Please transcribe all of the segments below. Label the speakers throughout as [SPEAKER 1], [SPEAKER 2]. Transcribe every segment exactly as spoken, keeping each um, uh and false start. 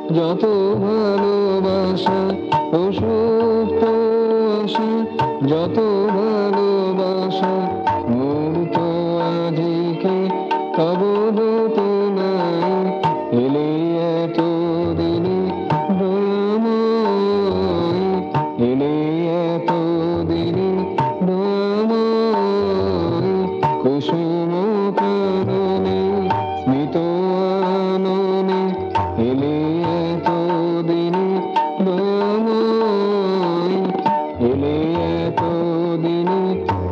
[SPEAKER 1] যত ভালোবাসা ও সুপ্ত আশা, যত ভালোবাসা মূর্ত আজিকে তব নাই এলে এত দিনে দয়াময়, এলে এত দিনে দয়াময়। কুসুম কাননে স্মিত আননে এলে এত দিনে দয়াময়, এলে এত দিনে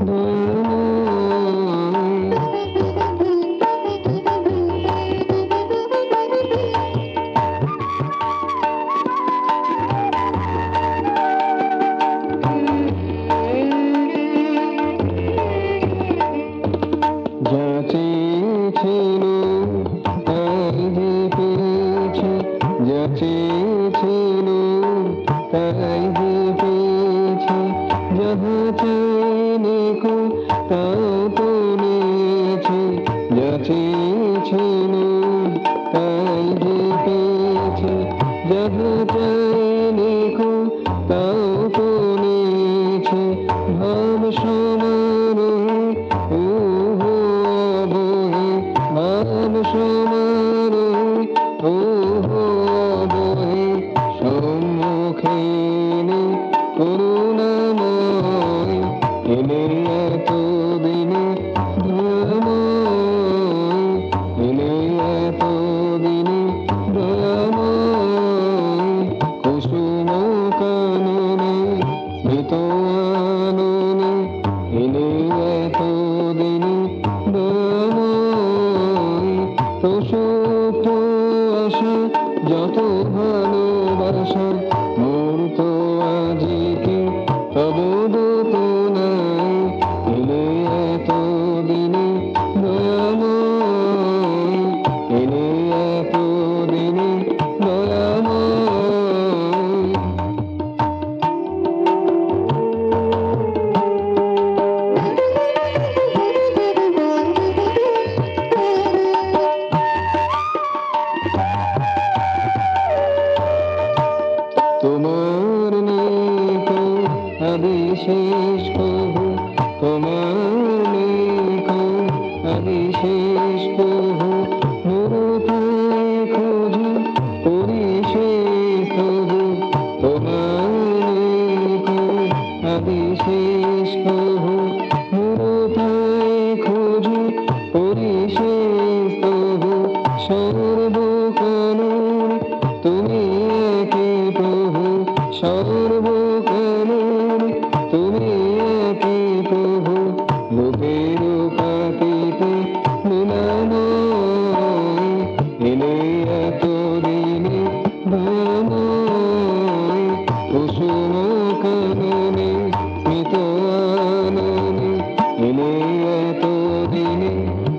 [SPEAKER 1] দয়াময়। যা চেয়েছিল তাই যে পেয়েছি, যা চেয়েছিল তাই যে পেয়েছি, যাহা চাইনি কো তাও তো নিয়েছি, যা চেয়েছিল তাই যে পেয়েছি, যাহা চাইনি কো তাও তো নিয়েছি। ভাব সমারোহে ওহো অবহে, ভাব সমারোহে ওহো অবহে, সম্মুখে এলে করুণাময়, এলে এত দিনে দয়াময়, এলে এত দিনে দয়াময়। কুসুম কাননে স্মিত আননে এলে এত দিনে দয়াময়। প্রসূত আশা যত ভালোবাসা মূর্ত আজিকে তব নাই এলে এত দিনে দয়াময়, এলে এত দিনে দয়াময়। তোমার নেকো আবিশেষ কহু, তোমার নেকো আবিশেষ কহু, মুরুথায় খোঁজো পরিশেষ তবু। তোমার নেকো আবিশেষ কহু, মুরুথায় খোঁজো পরিশেষ তবু। সর্বকালের তুমি একে প্রভু, সর্বকালের তুমি একে প্রভু, লোকের পাপিতে লীলাময়, এলে এত দিনে দয়াময়। কুসুম কাননে স্মিত আননে এলে এত দিনে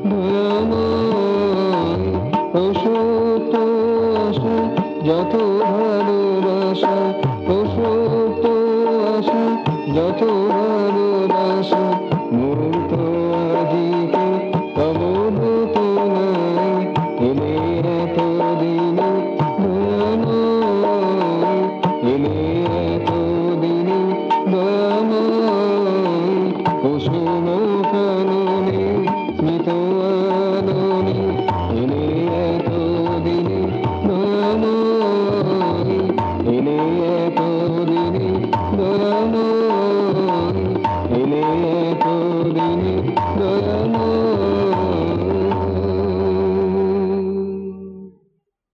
[SPEAKER 1] দয়াময়। প্রসূত আশা যত ভালোবাসা, প্রসূত আশা যত